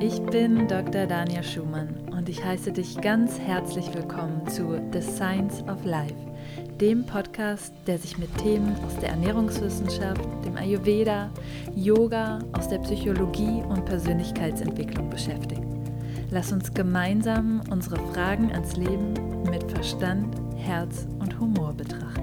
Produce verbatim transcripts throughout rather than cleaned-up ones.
Ich bin Doktor Dania Schumann und ich heiße dich ganz herzlich willkommen zu The Science of Life, dem Podcast, der sich mit Themen aus der Ernährungswissenschaft, dem Ayurveda, Yoga, aus der Psychologie und Persönlichkeitsentwicklung beschäftigt. Lass uns gemeinsam unsere Fragen ans Leben mit Verstand, Herz und Humor betrachten.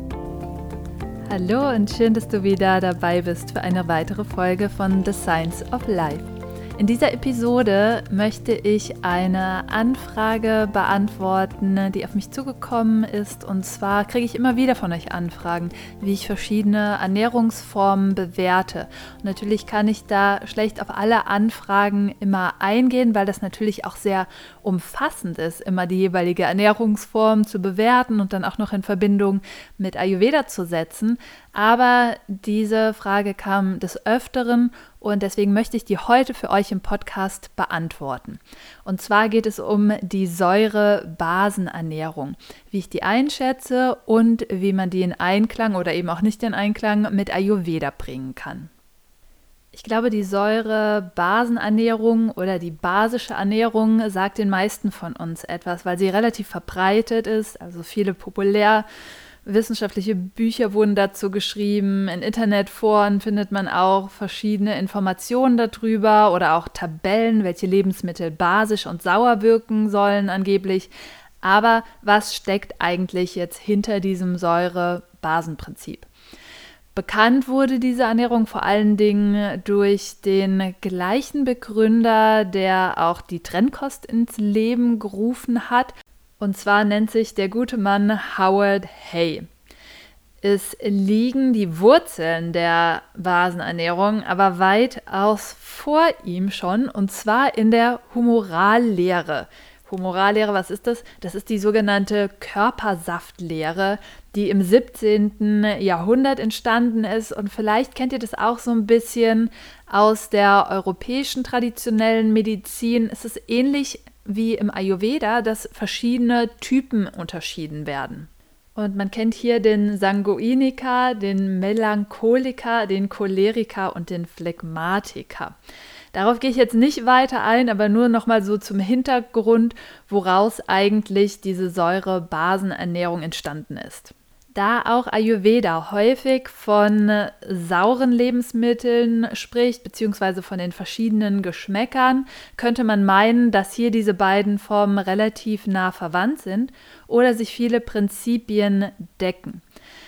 Hallo und schön, dass du wieder dabei bist für eine weitere Folge von The Science of Life. In dieser Episode möchte ich eine Anfrage beantworten, die auf mich zugekommen ist. Und zwar kriege ich immer wieder von euch Anfragen, wie ich verschiedene Ernährungsformen bewerte. Und natürlich kann ich da schlecht auf alle Anfragen immer eingehen, weil das natürlich auch sehr umfassend ist, immer die jeweilige Ernährungsform zu bewerten und dann auch noch in Verbindung mit Ayurveda zu setzen. Aber diese Frage kam des Öfteren und deswegen möchte ich die heute für euch im Podcast beantworten. Und zwar geht es um die Säure-Basen-Ernährung, wie ich die einschätze und wie man die in Einklang oder eben auch nicht in Einklang mit Ayurveda bringen kann. Ich glaube, die Säure-Basen-Ernährung oder die basische Ernährung sagt den meisten von uns etwas, weil sie relativ verbreitet ist, also viele populär wissenschaftliche Bücher wurden dazu geschrieben, in Internetforen findet man auch verschiedene Informationen darüber oder auch Tabellen, welche Lebensmittel basisch und sauer wirken sollen angeblich. Aber was steckt eigentlich jetzt hinter diesem Säure-Basen-Prinzip? Bekannt wurde diese Ernährung vor allen Dingen durch den gleichen Begründer, der auch die Trennkost ins Leben gerufen hat. Und zwar nennt sich der gute Mann Howard Hay. Es liegen die Wurzeln der Basenernährung aber weitaus vor ihm schon, und zwar in der Humorallehre. Humorallehre, was ist das? Das ist die sogenannte Körpersaftlehre, die im siebzehnten Jahrhundert entstanden ist. Und vielleicht kennt ihr das auch so ein bisschen aus der europäischen traditionellen Medizin. Es ist ähnlich wie im Ayurveda, dass verschiedene Typen unterschieden werden. Und man kennt hier den Sanguiniker, den Melancholiker, den Choleriker und den Phlegmatiker. Darauf gehe ich jetzt nicht weiter ein, aber nur nochmal so zum Hintergrund, woraus eigentlich diese Säure-Basen-Ernährung entstanden ist. Da auch Ayurveda häufig von sauren Lebensmitteln spricht, beziehungsweise von den verschiedenen Geschmäckern, könnte man meinen, dass hier diese beiden Formen relativ nah verwandt sind oder sich viele Prinzipien decken.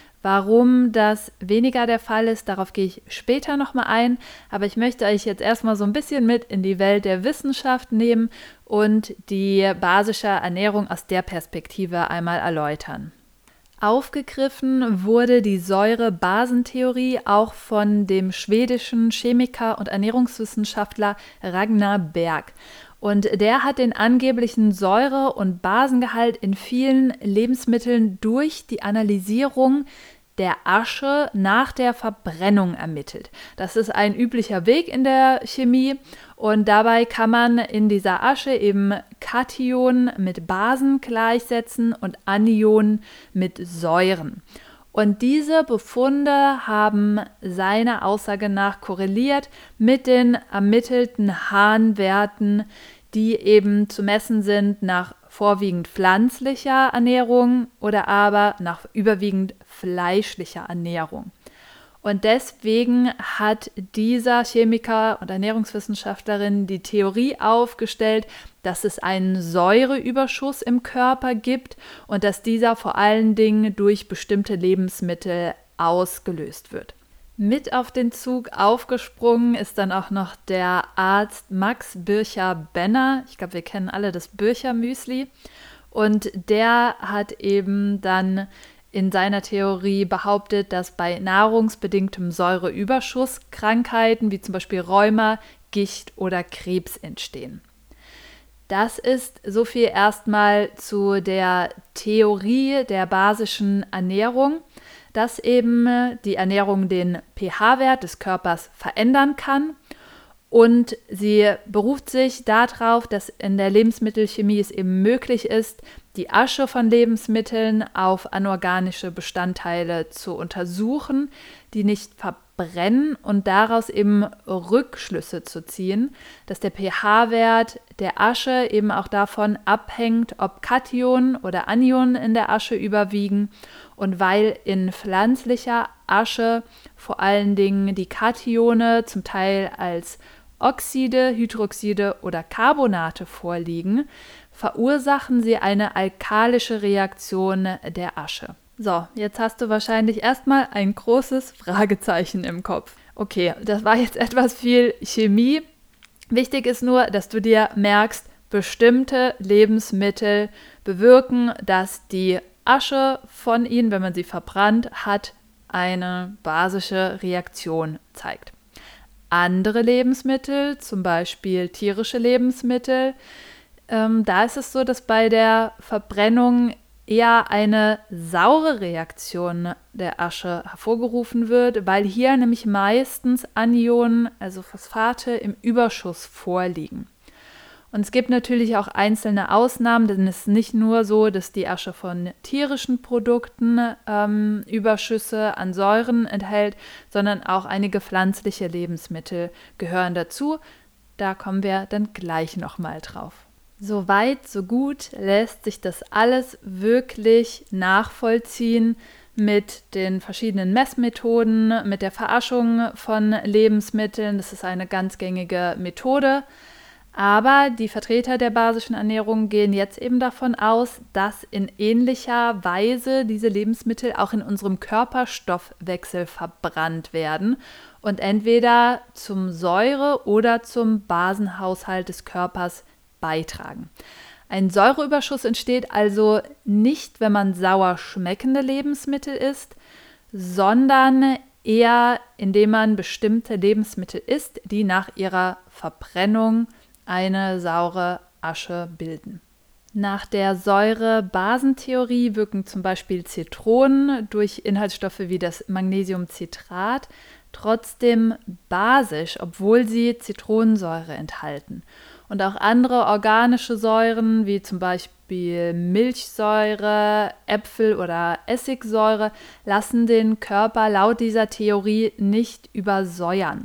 Warum das weniger der Fall ist, darauf gehe ich später nochmal ein, aber ich möchte euch jetzt erstmal so ein bisschen mit in die Welt der Wissenschaft nehmen und die basische Ernährung aus der Perspektive einmal erläutern. Aufgegriffen wurde die Säure-Basen-Theorie auch von dem schwedischen Chemiker und Ernährungswissenschaftler Ragnar Berg. Und der hat den angeblichen Säure- und Basengehalt in vielen Lebensmitteln durch die Analysierung der Asche nach der Verbrennung ermittelt. Das ist ein üblicher Weg in der Chemie und dabei kann man in dieser Asche eben Kationen mit Basen gleichsetzen und Anionen mit Säuren. Und diese Befunde haben seiner Aussage nach korreliert mit den ermittelten Harnwerten, die eben zu messen sind nach vorwiegend pflanzlicher Ernährung oder aber nach überwiegend fleischlicher Ernährung. Und deswegen hat dieser Chemiker und Ernährungswissenschaftlerin die Theorie aufgestellt, dass es einen Säureüberschuss im Körper gibt und dass dieser vor allen Dingen durch bestimmte Lebensmittel ausgelöst wird. Mit auf den Zug aufgesprungen ist dann auch noch der Arzt Max Bircher-Benner. Ich glaube, wir kennen alle das Bircher-Müsli. Und der hat eben dann in seiner Theorie behauptet, dass bei nahrungsbedingtem Säureüberschuss Krankheiten wie zum Beispiel Rheuma, Gicht oder Krebs entstehen. Das ist so viel erstmal zu der Theorie der basischen Ernährung, dass eben die Ernährung den pH-Wert des Körpers verändern kann und sie beruft sich darauf, dass in der Lebensmittelchemie es eben möglich ist, die Asche von Lebensmitteln auf anorganische Bestandteile zu untersuchen, die nicht verbrennen verbrennen und daraus eben Rückschlüsse zu ziehen, dass der pH-Wert der Asche eben auch davon abhängt, ob Kationen oder Anionen in der Asche überwiegen. Und weil in pflanzlicher Asche vor allen Dingen die Katione zum Teil als Oxide, Hydroxide oder Carbonate vorliegen, verursachen sie eine alkalische Reaktion der Asche. So, jetzt hast du wahrscheinlich erstmal ein großes Fragezeichen im Kopf. Okay, das war jetzt etwas viel Chemie. Wichtig ist nur, dass du dir merkst, bestimmte Lebensmittel bewirken, dass die Asche von ihnen, wenn man sie verbrannt hat, eine basische Reaktion zeigt. Andere Lebensmittel, zum Beispiel tierische Lebensmittel, ähm, da ist es so, dass bei der Verbrennung eher eine saure Reaktion der Asche hervorgerufen wird, weil hier nämlich meistens Anionen, also Phosphate, im Überschuss vorliegen. Und es gibt natürlich auch einzelne Ausnahmen, denn es ist nicht nur so, dass die Asche von tierischen Produkten ähm, Überschüsse an Säuren enthält, sondern auch einige pflanzliche Lebensmittel gehören dazu. Da kommen wir dann gleich nochmal drauf. So weit, so gut lässt sich das alles wirklich nachvollziehen mit den verschiedenen Messmethoden, mit der Veraschung von Lebensmitteln. Das ist eine ganz gängige Methode. Aber die Vertreter der basischen Ernährung gehen jetzt eben davon aus, dass in ähnlicher Weise diese Lebensmittel auch in unserem Körperstoffwechsel verbrannt werden und entweder zum Säure- oder zum Basenhaushalt des Körpers beitragen. Ein Säureüberschuss entsteht also nicht, wenn man sauer schmeckende Lebensmittel isst, sondern eher, indem man bestimmte Lebensmittel isst, die nach ihrer Verbrennung eine saure Asche bilden. Nach der Säure-Basentheorie wirken zum Beispiel Zitronen durch Inhaltsstoffe wie das Magnesiumcitrat trotzdem basisch, obwohl sie Zitronensäure enthalten. Und auch andere organische Säuren, wie zum Beispiel Milchsäure, Äpfel- oder Essigsäure, lassen den Körper laut dieser Theorie nicht übersäuern.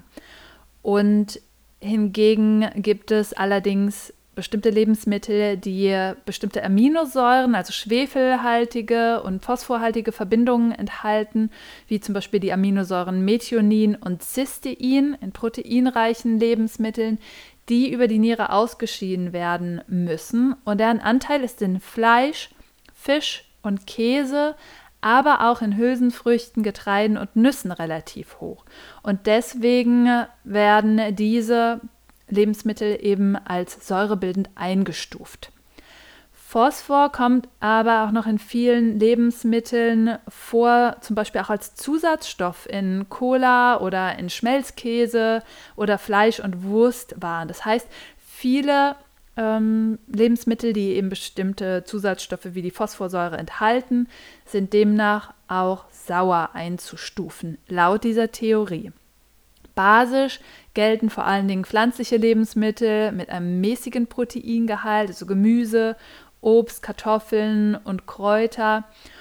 Und hingegen gibt es allerdings bestimmte Lebensmittel, die bestimmte Aminosäuren, also schwefelhaltige und phosphorhaltige Verbindungen enthalten, wie zum Beispiel die Aminosäuren Methionin und Cystein in proteinreichen Lebensmitteln, die über die Niere ausgeschieden werden müssen. Und deren Anteil ist in Fleisch, Fisch und Käse, aber auch in Hülsenfrüchten, Getreiden und Nüssen relativ hoch. Und deswegen werden diese Lebensmittel eben als säurebildend eingestuft. Phosphor kommt aber auch noch in vielen Lebensmitteln vor, zum Beispiel auch als Zusatzstoff in Cola oder in Schmelzkäse oder Fleisch- und Wurstwaren. Das heißt, viele ähm, Lebensmittel, die eben bestimmte Zusatzstoffe wie die Phosphorsäure enthalten, sind demnach auch sauer einzustufen, laut dieser Theorie. Basisch gelten vor allen Dingen pflanzliche Lebensmittel mit einem mäßigen Proteingehalt, also Gemüse, Obst, Kartoffeln und Kräuter.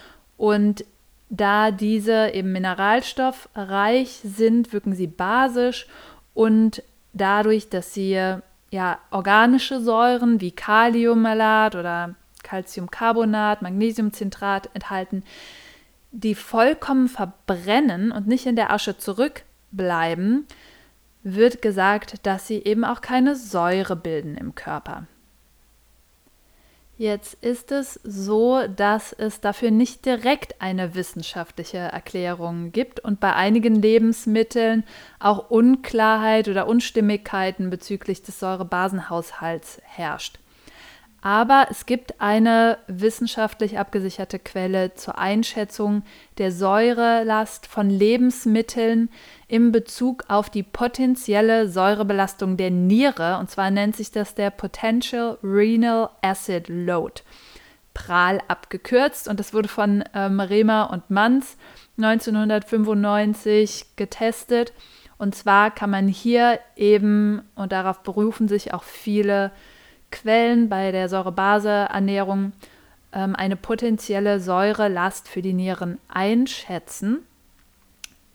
Und da diese eben mineralstoffreich sind, wirken sie basisch und dadurch, dass sie ja organische Säuren wie Kaliummalat oder Calciumcarbonat, Magnesiumcitrat enthalten, die vollkommen verbrennen und nicht in der Asche zurückbleiben, wird gesagt, dass sie eben auch keine Säure bilden im Körper. Jetzt ist es so, dass es dafür nicht direkt eine wissenschaftliche Erklärung gibt und bei einigen Lebensmitteln auch Unklarheit oder Unstimmigkeiten bezüglich des Säurebasenhaushalts herrscht. Aber es gibt eine wissenschaftlich abgesicherte Quelle zur Einschätzung der Säurelast von Lebensmitteln in Bezug auf die potenzielle Säurebelastung der Niere. Und zwar nennt sich das der Potential Renal Acid Load, PRAL abgekürzt. Und das wurde von ähm, Rehmer und Manz neunzehnhundertfünfundneunzig getestet. Und zwar kann man hier eben, und darauf berufen sich auch viele Quellen bei der Säure-Base-Ernährung, ähm, eine potenzielle Säurelast für die Nieren einschätzen.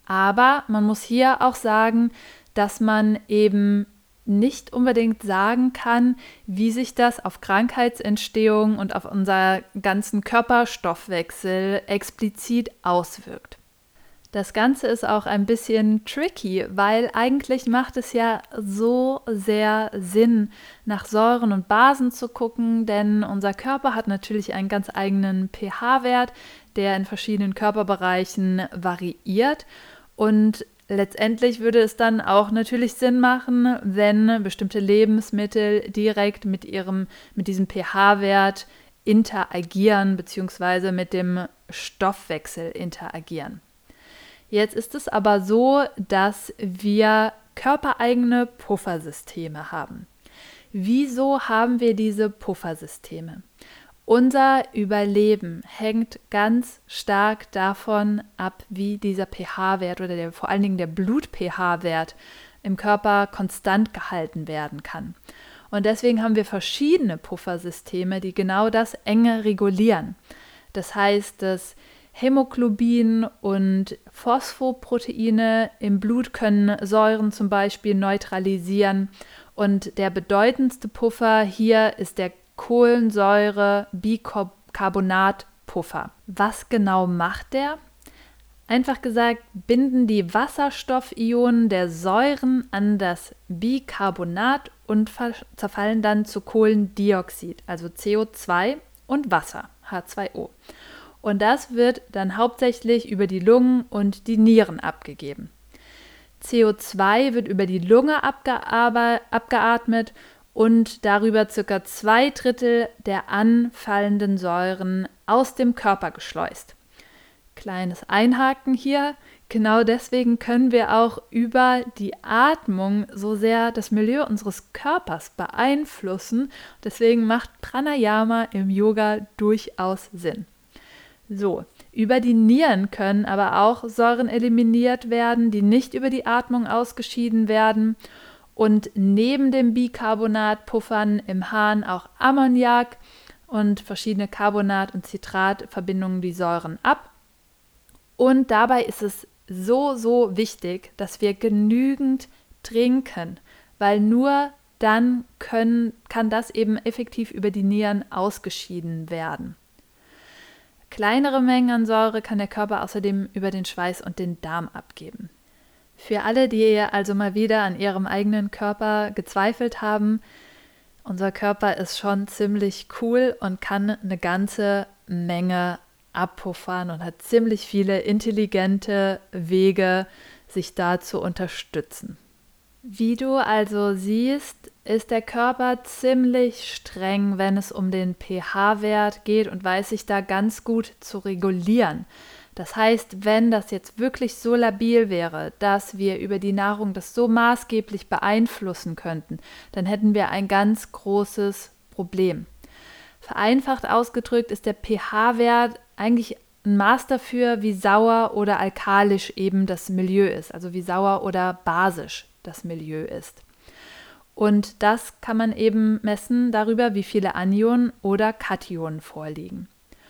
Aber man muss hier auch sagen, dass man eben nicht unbedingt sagen kann, wie sich das auf Krankheitsentstehung und auf unseren ganzen Körperstoffwechsel explizit auswirkt. Das Ganze ist auch ein bisschen tricky, weil eigentlich macht es ja so sehr Sinn, nach Säuren und Basen zu gucken, denn unser Körper hat natürlich einen ganz eigenen pH-Wert, der in verschiedenen Körperbereichen variiert, und letztendlich würde es dann auch natürlich Sinn machen, wenn bestimmte Lebensmittel direkt mit ihrem, mit diesem pH-Wert interagieren bzw. mit dem Stoffwechsel interagieren. Jetzt ist es aber so, dass wir körpereigene Puffersysteme haben. Wieso haben wir diese Puffersysteme? Unser Überleben hängt ganz stark davon ab, wie dieser pH-Wert oder der, vor allen Dingen der Blut-pH-Wert im Körper konstant gehalten werden kann. Und deswegen haben wir verschiedene Puffersysteme, die genau das enge regulieren. Das heißt, dass Hämoglobin und Phosphoproteine im Blut können Säuren zum Beispiel neutralisieren. Und der bedeutendste Puffer hier ist der Kohlensäure-Bicarbonat-Puffer. Was genau macht der? Einfach gesagt, binden die Wasserstoffionen der Säuren an das Bicarbonat und zerfallen dann zu Kohlendioxid, also C O zwei, und Wasser, H zwei O. Und das wird dann hauptsächlich über die Lungen und die Nieren abgegeben. C O zwei wird über die Lunge abgeatmet und darüber ca. zwei Drittel der anfallenden Säuren aus dem Körper geschleust. Kleines Einhaken hier, genau deswegen können wir auch über die Atmung so sehr das Milieu unseres Körpers beeinflussen. Deswegen macht Pranayama im Yoga durchaus Sinn. So, über die Nieren können aber auch Säuren eliminiert werden, die nicht über die Atmung ausgeschieden werden. Und neben den Bicarbonatpuffern im Harn auch Ammoniak und verschiedene Carbonat- und Citratverbindungen die Säuren ab. Und dabei ist es so, so wichtig, dass wir genügend trinken, weil nur dann können, kann das eben effektiv über die Nieren ausgeschieden werden. Kleinere Mengen an Säure kann der Körper außerdem über den Schweiß und den Darm abgeben. Für alle, die also mal wieder an ihrem eigenen Körper gezweifelt haben, unser Körper ist schon ziemlich cool und kann eine ganze Menge abpuffern und hat ziemlich viele intelligente Wege, sich da zu unterstützen. Wie du also siehst, ist der Körper ziemlich streng, wenn es um den pH-Wert geht und weiß sich da ganz gut zu regulieren. Das heißt, wenn das jetzt wirklich so labil wäre, dass wir über die Nahrung das so maßgeblich beeinflussen könnten, dann hätten wir ein ganz großes Problem. Vereinfacht ausgedrückt ist der pH-Wert eigentlich ein Maß dafür, wie sauer oder alkalisch eben das Milieu ist, also wie sauer oder basisch das Milieu ist. Und das kann man eben messen darüber, wie viele Anionen oder Kationen vorliegen.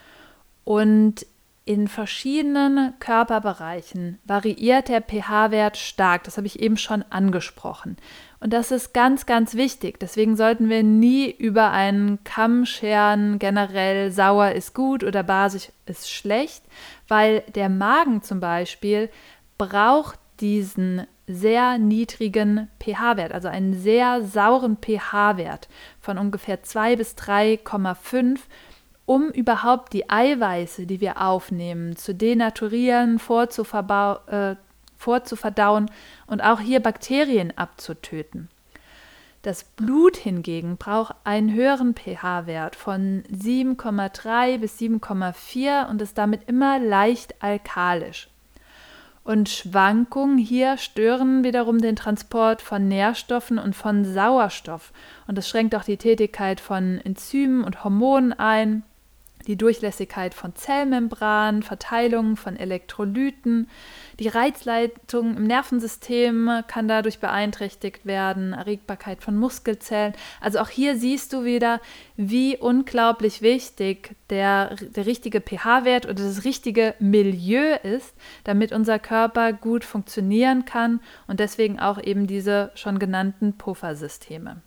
Und in verschiedenen Körperbereichen variiert der pH-Wert stark. Das habe ich eben schon angesprochen. Und das ist ganz, ganz wichtig. Deswegen sollten wir nie über einen Kamm scheren, generell sauer ist gut oder basisch ist schlecht, weil der Magen zum Beispiel braucht diesen sehr niedrigen pH-Wert, also einen sehr sauren pH-Wert von ungefähr zwei bis drei Komma fünf, um überhaupt die Eiweiße, die wir aufnehmen, zu denaturieren, äh, vorzuverdauen und auch hier Bakterien abzutöten. Das Blut hingegen braucht einen höheren pH-Wert von sieben Komma drei bis sieben Komma vier und ist damit immer leicht alkalisch. Und Schwankungen hier stören wiederum den Transport von Nährstoffen und von Sauerstoff. Und das schränkt auch die Tätigkeit von Enzymen und Hormonen ein. die Durchlässigkeit von Zellmembranen, Verteilung von Elektrolyten, die Reizleitung im Nervensystem kann dadurch beeinträchtigt werden, Erregbarkeit von Muskelzellen. Also auch hier siehst du wieder, wie unglaublich wichtig der, der richtige pH-Wert oder das richtige Milieu ist, damit unser Körper gut funktionieren kann und deswegen auch eben diese schon genannten Puffersysteme.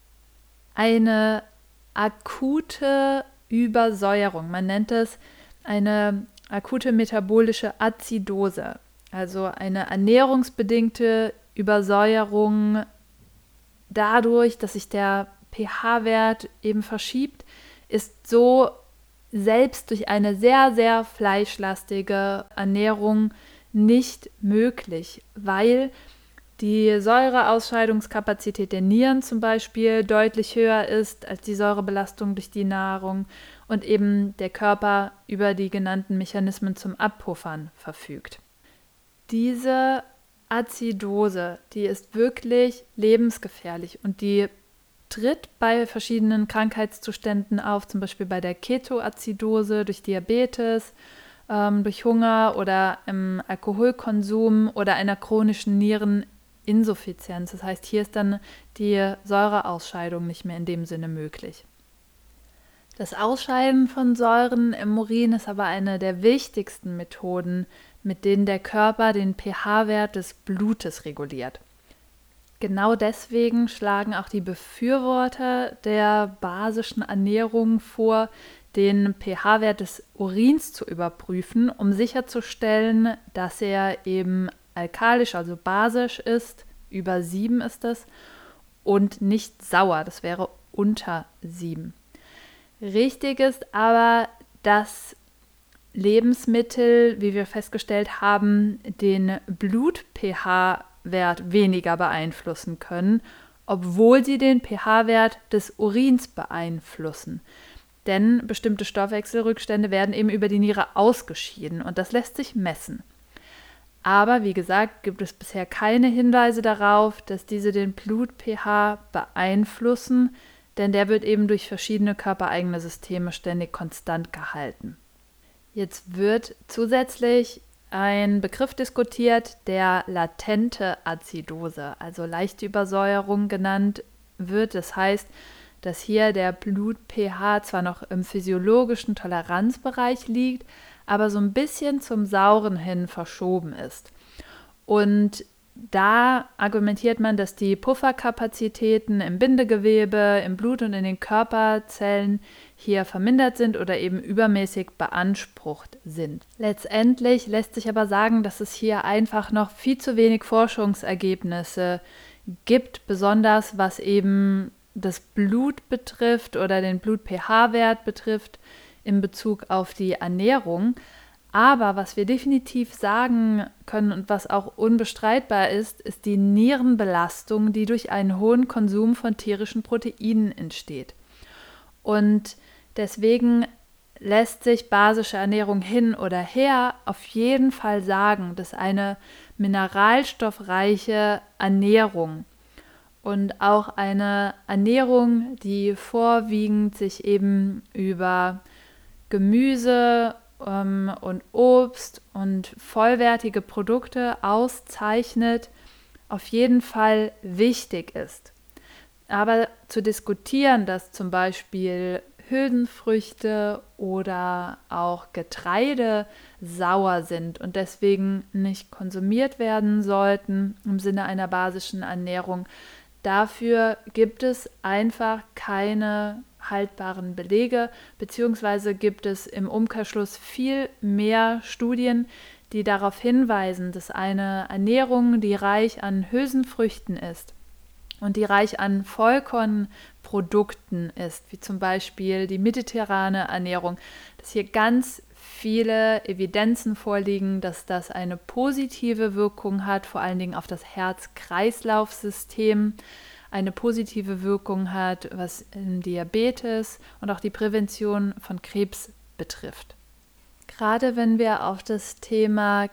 Eine akute Übersäuerung. Man nennt es eine akute metabolische Azidose, also eine ernährungsbedingte Übersäuerung dadurch, dass sich der pH-Wert eben verschiebt, ist so selbst durch eine sehr, sehr fleischlastige Ernährung nicht möglich, weil die Säureausscheidungskapazität der Nieren zum Beispiel deutlich höher ist als die Säurebelastung durch die Nahrung und eben der Körper über die genannten Mechanismen zum Abpuffern verfügt. Diese Azidose, die ist wirklich lebensgefährlich und die tritt bei verschiedenen Krankheitszuständen auf, zum Beispiel bei der Ketoazidose durch Diabetes, ähm, durch Hunger oder im Alkoholkonsum oder einer chronischen Niereninsuffizienz. Das heißt, hier ist dann die Säureausscheidung nicht mehr in dem Sinne möglich. Das Ausscheiden von Säuren im Urin ist aber eine der wichtigsten Methoden, mit denen der Körper den pH-Wert des Blutes reguliert. Genau deswegen schlagen auch die Befürworter der basischen Ernährung vor, den pH-Wert des Urins zu überprüfen, um sicherzustellen, dass er eben alkalisch, also basisch ist, über sieben ist es, und nicht sauer, das wäre unter sieben. Richtig ist aber, dass Lebensmittel, wie wir festgestellt haben, den Blut-pH-Wert weniger beeinflussen können, obwohl sie den pH-Wert des Urins beeinflussen. Denn bestimmte Stoffwechselrückstände werden eben über die Niere ausgeschieden und das lässt sich messen. Aber wie gesagt, gibt es bisher keine Hinweise darauf, dass diese den Blut-pH beeinflussen, denn der wird eben durch verschiedene körpereigene Systeme ständig konstant gehalten. Jetzt wird zusätzlich ein Begriff diskutiert, der latente Azidose, also leichte Übersäuerung genannt wird. Das heißt, dass hier der Blut-pH zwar noch im physiologischen Toleranzbereich liegt, aber so ein bisschen zum Sauren hin verschoben ist. Und da argumentiert man, dass die Pufferkapazitäten im Bindegewebe, im Blut und in den Körperzellen hier vermindert sind oder eben übermäßig beansprucht sind. Letztendlich lässt sich aber sagen, dass es hier einfach noch viel zu wenig Forschungsergebnisse gibt, besonders was eben das Blut betrifft oder den Blut-pH-Wert betrifft in Bezug auf die Ernährung. Aber was wir definitiv sagen können und was auch unbestreitbar ist, ist die Nierenbelastung, die durch einen hohen Konsum von tierischen Proteinen entsteht. Und deswegen lässt sich basische Ernährung hin oder her auf jeden Fall sagen, dass eine mineralstoffreiche Ernährung und auch eine Ernährung, die vorwiegend sich eben über Gemüse ähm, und Obst und vollwertige Produkte auszeichnet, auf jeden Fall wichtig ist. Aber zu diskutieren, dass zum Beispiel Hülsenfrüchte oder auch Getreide sauer sind und deswegen nicht konsumiert werden sollten im Sinne einer basischen Ernährung, dafür gibt es einfach keine haltbaren Belege, beziehungsweise gibt es im Umkehrschluss viel mehr Studien, die darauf hinweisen, dass eine Ernährung, die reich an Hülsenfrüchten ist und die reich an Vollkornprodukten ist, wie zum Beispiel die mediterrane Ernährung, dass hier ganz viele Evidenzen vorliegen, dass das eine positive Wirkung hat, vor allen Dingen auf das Herz-Kreislauf-System, eine positive Wirkung hat, was Diabetes und auch die Prävention von Krebs betrifft. Gerade wenn wir auf das Thema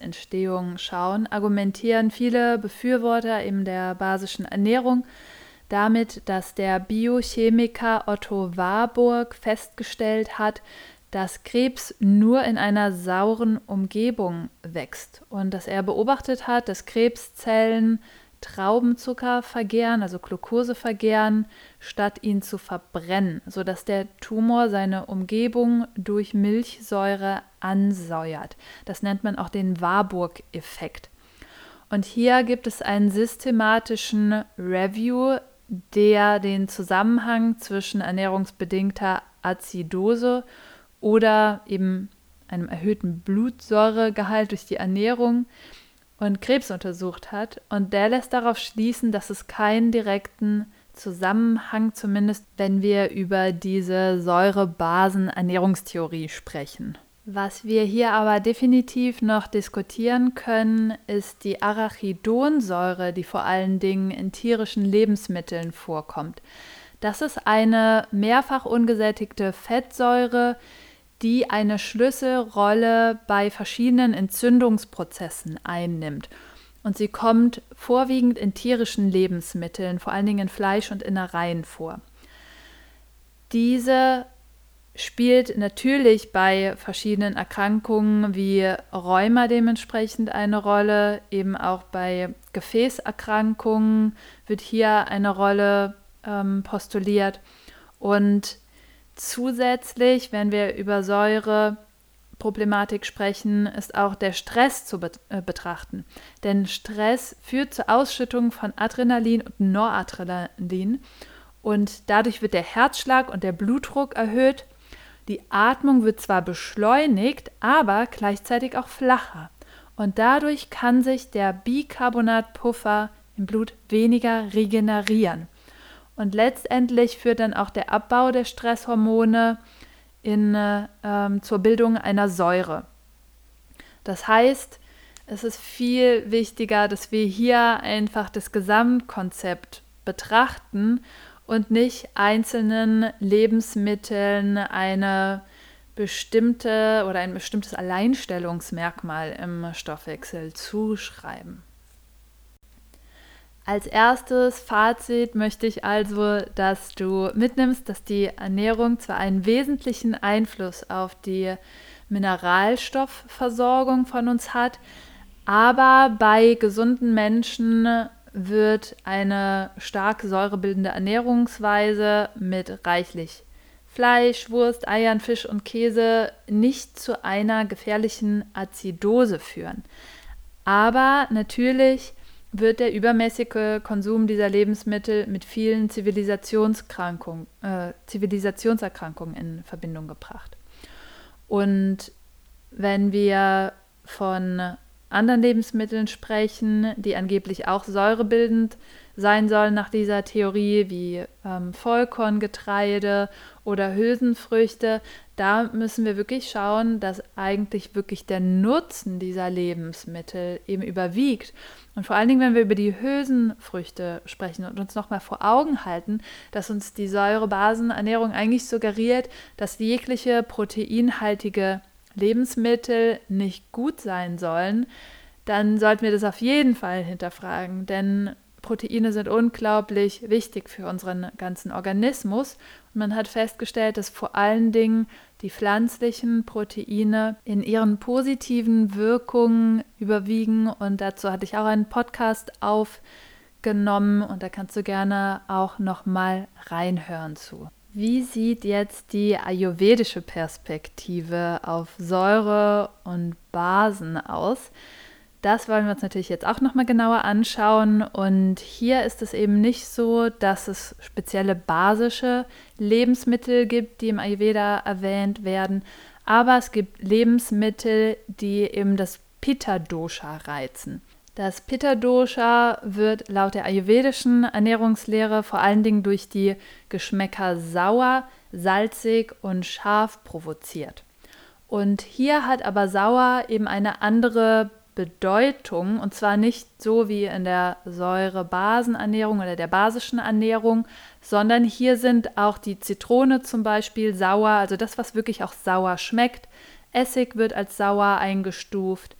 Krebsentstehung schauen, argumentieren viele Befürworter eben der basischen Ernährung, damit, dass der Biochemiker Otto Warburg festgestellt hat, dass Krebs nur in einer sauren Umgebung wächst und dass er beobachtet hat, dass Krebszellen Traubenzucker vergären, also Glucose vergären, statt ihn zu verbrennen, sodass der Tumor seine Umgebung durch Milchsäure ansäuert. Das nennt man auch den Warburg-Effekt. Und hier gibt es einen systematischen Review, der den Zusammenhang zwischen ernährungsbedingter Azidose oder eben einem erhöhten Blutsäuregehalt durch die Ernährung und Krebs untersucht hat. Und der lässt darauf schließen, dass es keinen direkten Zusammenhang, zumindest wenn wir über diese Säure-Basen-Ernährungstheorie sprechen. Was wir hier aber definitiv noch diskutieren können, ist die Arachidonsäure, die vor allen Dingen in tierischen Lebensmitteln vorkommt. Das ist eine mehrfach ungesättigte Fettsäure, die eine Schlüsselrolle bei verschiedenen Entzündungsprozessen einnimmt. Und sie kommt vorwiegend in tierischen Lebensmitteln, vor allen Dingen in Fleisch und Innereien vor. Diese spielt natürlich bei verschiedenen Erkrankungen wie Rheuma dementsprechend eine Rolle, eben auch bei Gefäßerkrankungen wird hier eine Rolle ähm, postuliert. Und zusätzlich, wenn wir über Säureproblematik sprechen, ist auch der Stress zu bet- äh, betrachten. Denn Stress führt zur Ausschüttung von Adrenalin und Noradrenalin und dadurch wird der Herzschlag und der Blutdruck erhöht. Die Atmung wird zwar beschleunigt, aber gleichzeitig auch flacher. Und dadurch kann sich der Bicarbonatpuffer im Blut weniger regenerieren. Und letztendlich führt dann auch der Abbau der Stresshormone in, äh, zur Bildung einer Säure. Das heißt, es ist viel wichtiger, dass wir hier einfach das Gesamtkonzept betrachten und nicht einzelnen Lebensmitteln eine bestimmte oder ein bestimmtes Alleinstellungsmerkmal im Stoffwechsel zuschreiben. Als erstes Fazit möchte ich also, dass du mitnimmst, dass die Ernährung zwar einen wesentlichen Einfluss auf die Mineralstoffversorgung von uns hat, aber bei gesunden Menschen wird eine stark säurebildende Ernährungsweise mit reichlich Fleisch, Wurst, Eiern, Fisch und Käse nicht zu einer gefährlichen Azidose führen. Aber natürlich wird der übermäßige Konsum dieser Lebensmittel mit vielen Zivilisationskrankungen, äh, Zivilisationserkrankungen in Verbindung gebracht. Und wenn wir von anderen Lebensmitteln sprechen, die angeblich auch säurebildend sein sollen nach dieser Theorie, wie ähm, Vollkorngetreide oder Hülsenfrüchte, da müssen wir wirklich schauen, dass eigentlich wirklich der Nutzen dieser Lebensmittel eben überwiegt. Und vor allen Dingen, wenn wir über die Hülsenfrüchte sprechen und uns nochmal vor Augen halten, dass uns die Säurebasenernährung eigentlich suggeriert, dass jegliche proteinhaltige Lebensmittel nicht gut sein sollen, dann sollten wir das auf jeden Fall hinterfragen, denn Proteine sind unglaublich wichtig für unseren ganzen Organismus. Und man hat festgestellt, dass vor allen Dingen die pflanzlichen Proteine in ihren positiven Wirkungen überwiegen. Und dazu hatte ich auch einen Podcast aufgenommen und da kannst du gerne auch nochmal reinhören zu. Wie sieht jetzt die ayurvedische Perspektive auf Säure und Basen aus? Das wollen wir uns natürlich jetzt auch nochmal genauer anschauen. Und hier ist es eben nicht so, dass es spezielle basische Lebensmittel gibt, die im Ayurveda erwähnt werden, aber es gibt Lebensmittel, die eben das Pitta-Dosha reizen. Das Pitta-Dosha wird laut der ayurvedischen Ernährungslehre vor allen Dingen durch die Geschmäcker sauer, salzig und scharf provoziert. Und hier hat aber sauer eben eine andere Bedeutung, und zwar nicht so wie in der Säure-Basen-Ernährung oder der basischen Ernährung, sondern hier sind auch die Zitrone zum Beispiel sauer, also das, was wirklich auch sauer schmeckt. Essig wird als sauer eingestuft.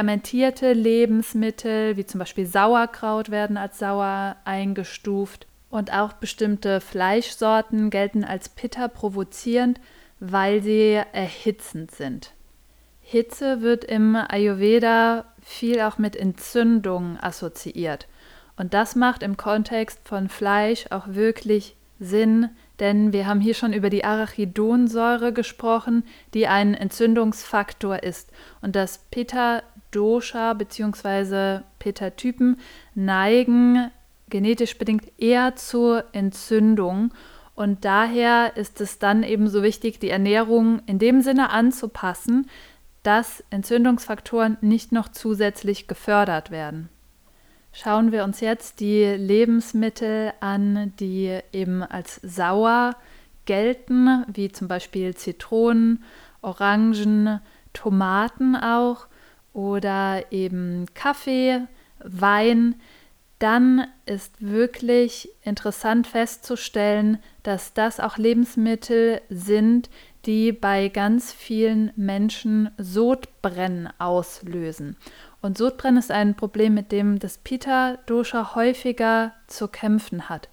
Fermentierte Lebensmittel, wie zum Beispiel Sauerkraut, werden als sauer eingestuft. Und auch bestimmte Fleischsorten gelten als Pitta provozierend, weil sie erhitzend sind. Hitze wird im Ayurveda viel auch mit Entzündungen assoziiert. Und das macht im Kontext von Fleisch auch wirklich Sinn, denn wir haben hier schon über die Arachidonsäure gesprochen, die ein Entzündungsfaktor ist. Und das Pitta-Dosha bzw. Pitta-Typen neigen genetisch bedingt eher zur Entzündung. Und daher ist es dann eben so wichtig, die Ernährung in dem Sinne anzupassen, dass Entzündungsfaktoren nicht noch zusätzlich gefördert werden. Schauen wir uns jetzt die Lebensmittel an, die eben als sauer gelten, wie zum Beispiel Zitronen, Orangen, Tomaten auch oder eben Kaffee, Wein. Dann ist wirklich interessant festzustellen, dass das auch Lebensmittel sind, die bei ganz vielen Menschen Sodbrennen auslösen. Und Sodbrennen ist ein Problem, mit dem das Pitta-Dosha häufiger zu kämpfen hat.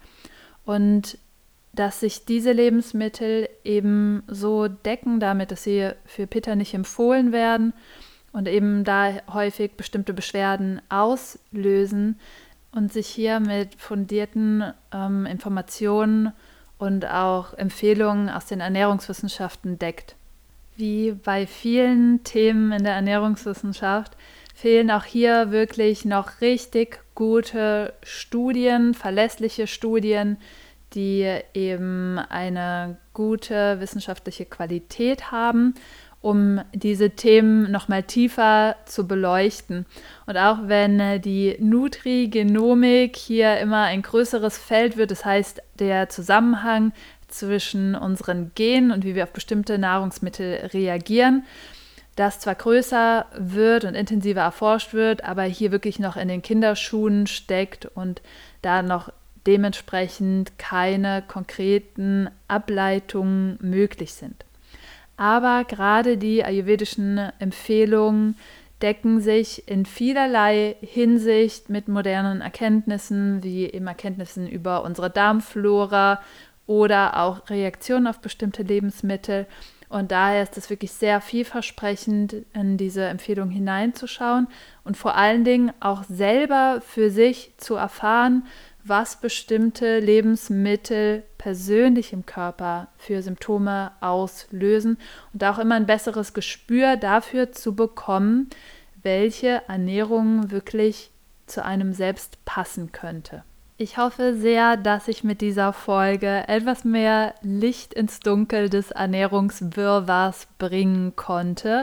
Und dass sich diese Lebensmittel eben so decken damit, dass sie für Pitta nicht empfohlen werden und eben da häufig bestimmte Beschwerden auslösen und sich hier mit fundierten ähm, Informationen und auch Empfehlungen aus den Ernährungswissenschaften deckt. Wie bei vielen Themen in der Ernährungswissenschaft fehlen auch hier wirklich noch richtig gute Studien, verlässliche Studien, die eben eine gute wissenschaftliche Qualität haben, um diese Themen nochmal tiefer zu beleuchten. Und auch wenn die Nutrigenomik hier immer ein größeres Feld wird, das heißt der Zusammenhang zwischen unseren Genen und wie wir auf bestimmte Nahrungsmittel reagieren, das zwar größer wird und intensiver erforscht wird, aber hier wirklich noch in den Kinderschuhen steckt und da noch dementsprechend keine konkreten Ableitungen möglich sind. Aber gerade die ayurvedischen Empfehlungen decken sich in vielerlei Hinsicht mit modernen Erkenntnissen, wie eben Erkenntnissen über unsere Darmflora oder auch Reaktionen auf bestimmte Lebensmittel. Und daher ist es wirklich sehr vielversprechend, in diese Empfehlung hineinzuschauen und vor allen Dingen auch selber für sich zu erfahren, was bestimmte Lebensmittel persönlich im Körper für Symptome auslösen und auch immer ein besseres Gespür dafür zu bekommen, welche Ernährung wirklich zu einem selbst passen könnte. Ich hoffe sehr, dass ich mit dieser Folge etwas mehr Licht ins Dunkel des Ernährungswirrwarrs bringen konnte.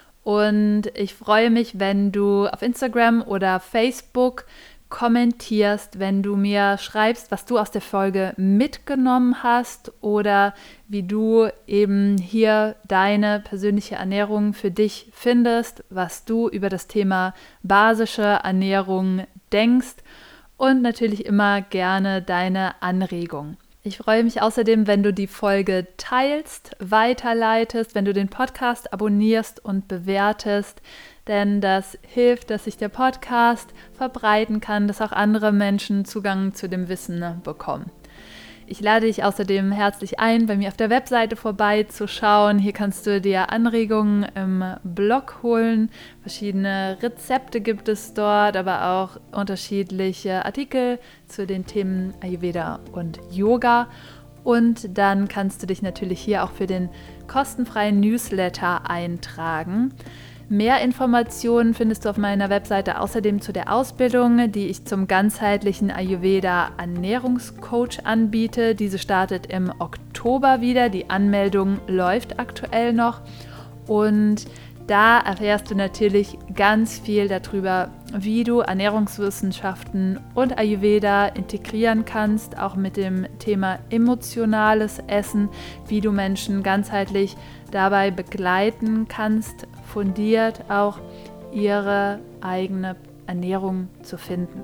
Und ich freue mich, wenn du auf Instagram oder Facebook kommentierst, wenn du mir schreibst, was du aus der Folge mitgenommen hast oder wie du eben hier deine persönliche Ernährung für dich findest, was du über das Thema basische Ernährung denkst. Und natürlich immer gerne deine Anregung. Ich freue mich außerdem, wenn du die Folge teilst, weiterleitest, wenn du den Podcast abonnierst und bewertest, denn das hilft, dass sich der Podcast verbreiten kann, dass auch andere Menschen Zugang zu dem Wissen bekommen. Ich lade dich außerdem herzlich ein, bei mir auf der Webseite vorbeizuschauen. Hier kannst du dir Anregungen im Blog holen. Verschiedene Rezepte gibt es dort, aber auch unterschiedliche Artikel zu den Themen Ayurveda und Yoga. Und dann kannst du dich natürlich hier auch für den kostenfreien Newsletter eintragen. Mehr Informationen findest du auf meiner Webseite außerdem zu der Ausbildung, die ich zum ganzheitlichen Ayurveda-Ernährungscoach anbiete. Diese startet im Oktober wieder. Die Anmeldung läuft aktuell noch. Und da erfährst du natürlich ganz viel darüber, wie du Ernährungswissenschaften und Ayurveda integrieren kannst, auch mit dem Thema emotionales Essen, wie du Menschen ganzheitlich dabei begleiten kannst, fundiert auch ihre eigene Ernährung zu finden.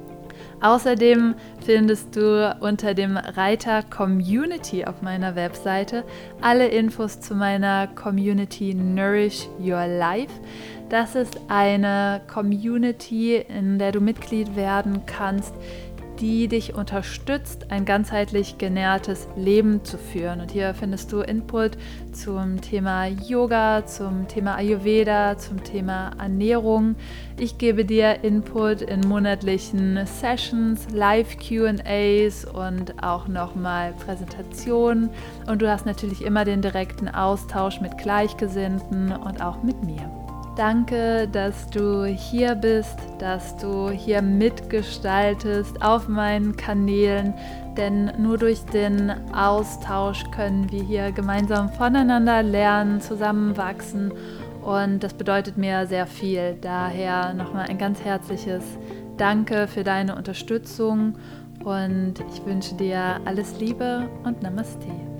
Außerdem findest du unter dem Reiter Community auf meiner Webseite alle Infos zu meiner Community Nourish Your Life. Das ist eine Community, in der du Mitglied werden kannst, die dich unterstützt, ein ganzheitlich genährtes Leben zu führen. Und hier findest du Input zum Thema Yoga, zum Thema Ayurveda, zum Thema Ernährung. Ich gebe dir Input in monatlichen Sessions, Live-Q and A's und auch nochmal Präsentationen. Und du hast natürlich immer den direkten Austausch mit Gleichgesinnten und auch mit mir. Danke, dass du hier bist, dass du hier mitgestaltest auf meinen Kanälen, denn nur durch den Austausch können wir hier gemeinsam voneinander lernen, zusammenwachsen und das bedeutet mir sehr viel. Daher nochmal ein ganz herzliches Danke für deine Unterstützung und ich wünsche dir alles Liebe und Namaste.